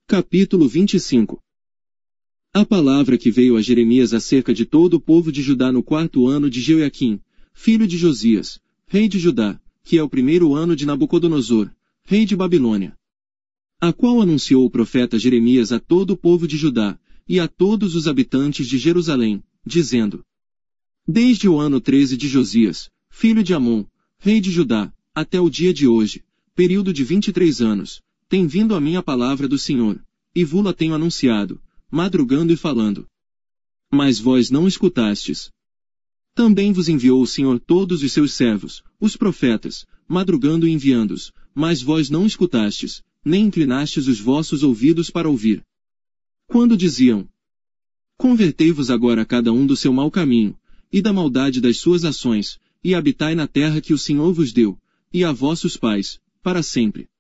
Capítulo 25. A palavra que veio a Jeremias acerca de todo o povo de Judá no 4º ano de Jeoaquim, filho de Josias, rei de Judá, que é o 1º ano de Nabucodonosor, rei de Babilônia. A qual anunciou o profeta Jeremias a todo o povo de Judá, e a todos os habitantes de Jerusalém, dizendo: Desde o ano 13 de Josias, filho de Amon, rei de Judá, até o dia de hoje, período de 23 anos, tem vindo a mim a palavra do Senhor, e vou-la tenho anunciado, madrugando e falando. Mas vós não escutastes. Também vos enviou o Senhor todos os seus servos, os profetas, madrugando e enviando-os, mas vós não escutastes, nem inclinastes os vossos ouvidos para ouvir. Quando diziam: Convertei-vos agora a cada um do seu mau caminho, e da maldade das suas ações, e habitai na terra que o Senhor vos deu, e a vossos pais, para sempre.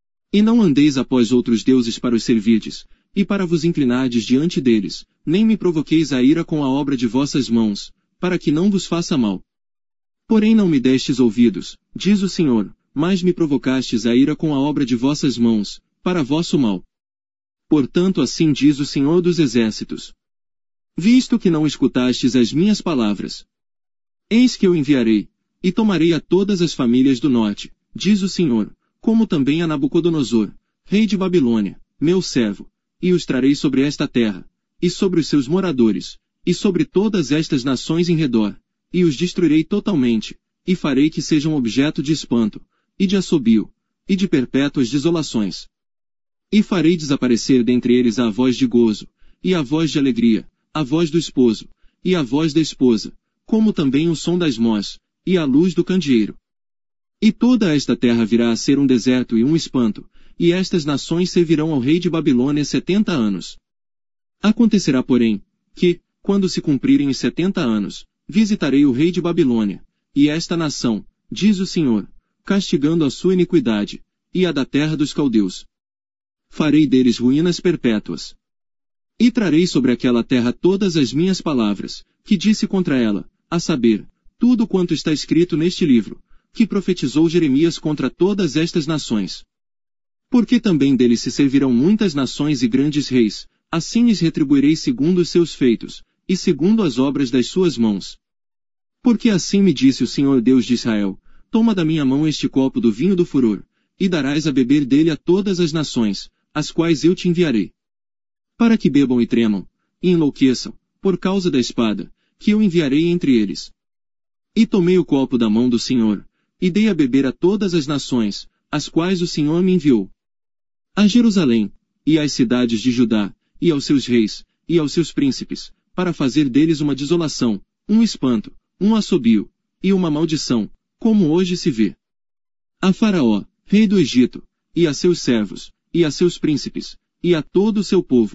E não andeis após outros deuses para os servirdes, e para vos inclinardes diante deles, nem me provoqueis a ira com a obra de vossas mãos, para que não vos faça mal. Porém não me destes ouvidos, diz o Senhor, mas me provocastes a ira com a obra de vossas mãos, para vosso mal. Portanto assim diz o Senhor dos Exércitos. Visto que não escutastes as minhas palavras, eis que eu enviarei, e tomarei a todas as famílias do norte, diz o Senhor, como também a Nabucodonosor, rei de Babilônia, meu servo, e os trarei sobre esta terra, e sobre os seus moradores, e sobre todas estas nações em redor, e os destruirei totalmente, e farei que sejam objeto de espanto, e de assobio, e de perpétuas desolações. E farei desaparecer dentre eles a voz de gozo, e a voz de alegria, a voz do esposo, e a voz da esposa, como também o som das mós, e a luz do candeeiro. E toda esta terra virá a ser um deserto e um espanto, e estas nações servirão ao rei de Babilônia 70 anos. Acontecerá, porém, que, quando se cumprirem os 70 anos, visitarei o rei de Babilônia, e esta nação, diz o Senhor, castigando a sua iniquidade, e a da terra dos caldeus. Farei deles ruínas perpétuas. E trarei sobre aquela terra todas as minhas palavras, que disse contra ela, a saber, tudo quanto está escrito neste livro, que profetizou Jeremias contra todas estas nações. Porque também deles se servirão muitas nações e grandes reis, assim lhes retribuirei segundo os seus feitos, e segundo as obras das suas mãos. Porque assim me disse o Senhor Deus de Israel, toma da minha mão este copo do vinho do furor, e darás a beber dele a todas as nações, as quais eu te enviarei. Para que bebam e tremam, e enlouqueçam, por causa da espada, que eu enviarei entre eles. E tomei o copo da mão do Senhor, e dei a beber a todas as nações, as quais o Senhor me enviou. A Jerusalém, e às cidades de Judá, e aos seus reis, e aos seus príncipes, para fazer deles uma desolação, um espanto, um assobio, e uma maldição, como hoje se vê. A Faraó, rei do Egito, e a seus servos, e a seus príncipes, e a todo o seu povo.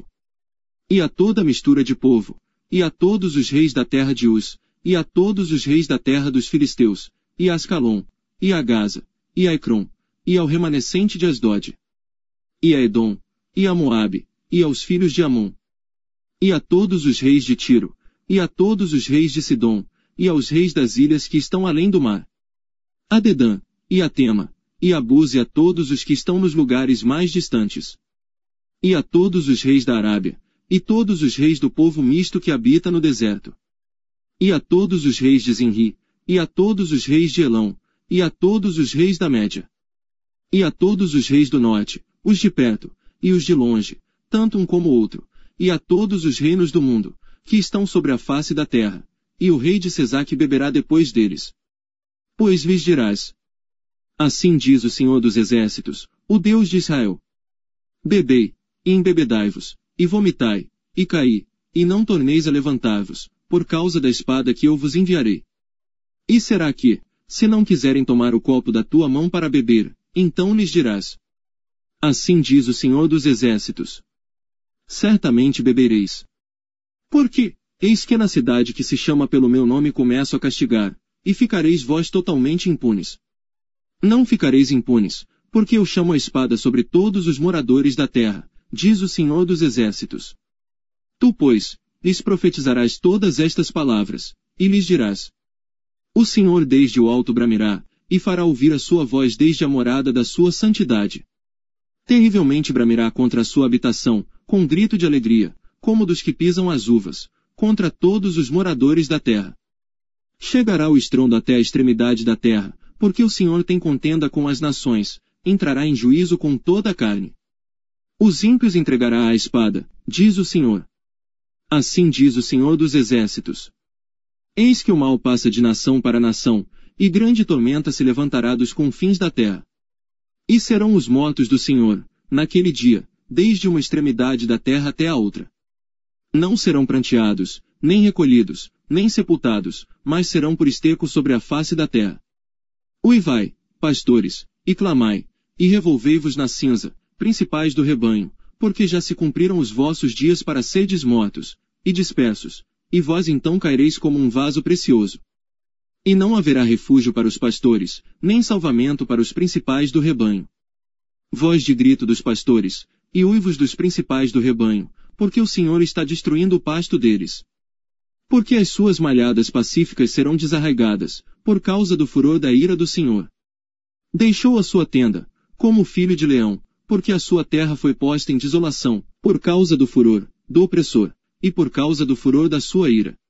E a toda a mistura de povo, e a todos os reis da terra de Uz, e a todos os reis da terra dos filisteus, e a Ascalon, e a Gaza, e a Ecrom, e ao remanescente de Asdod, e a Edom, e a Moabe, e aos filhos de Amon, e a todos os reis de Tiro, e a todos os reis de Sidom, e aos reis das ilhas que estão além do mar, a Dedã, e a Tema, e a Buz e a todos os que estão nos lugares mais distantes, e a todos os reis da Arábia, e todos os reis do povo misto que habita no deserto, e a todos os reis de Zinri, e a todos os reis de Elão, e a todos os reis da Média, e a todos os reis do norte, os de perto, e os de longe, tanto um como outro, e a todos os reinos do mundo, que estão sobre a face da terra, e o rei de Sesaque beberá depois deles. Pois lhes dirás: Assim diz o Senhor dos Exércitos, o Deus de Israel. Bebei, e embebedai-vos, e vomitai, e caí, e não torneis a levantar-vos, por causa da espada que eu vos enviarei. E será que, se não quiserem tomar o copo da tua mão para beber, então lhes dirás: Assim diz o Senhor dos Exércitos. Certamente bebereis. Porque, eis que na cidade que se chama pelo meu nome começo a castigar, e ficareis vós totalmente impunes. Não ficareis impunes, porque eu chamo a espada sobre todos os moradores da terra, diz o Senhor dos Exércitos. Tu, pois, lhes profetizarás todas estas palavras, e lhes dirás: O Senhor desde o alto bramirá, e fará ouvir a sua voz desde a morada da sua santidade. Terrivelmente bramirá contra a sua habitação, com grito de alegria, como dos que pisam as uvas, contra todos os moradores da terra. Chegará o estrondo até a extremidade da terra, porque o Senhor tem contenda com as nações, entrará em juízo com toda a carne. Os ímpios entregará à espada, diz o Senhor. Assim diz o Senhor dos Exércitos. Eis que o mal passa de nação para nação, e grande tormenta se levantará dos confins da terra. E serão os mortos do Senhor, naquele dia, desde uma extremidade da terra até a outra. Não serão pranteados, nem recolhidos, nem sepultados, mas serão por esterco sobre a face da terra. Uivai, pastores, e clamai, e revolvei-vos na cinza, principais do rebanho, porque já se cumpriram os vossos dias para serdes mortos, e dispersos, e vós então caireis como um vaso precioso. E não haverá refúgio para os pastores, nem salvamento para os principais do rebanho. Voz de grito dos pastores, e uivos dos principais do rebanho, porque o Senhor está destruindo o pasto deles. Porque as suas malhadas pacíficas serão desarraigadas, por causa do furor da ira do Senhor. Deixou a sua tenda, como filho de leão, porque a sua terra foi posta em desolação, por causa do furor, do opressor, e por causa do furor da sua ira.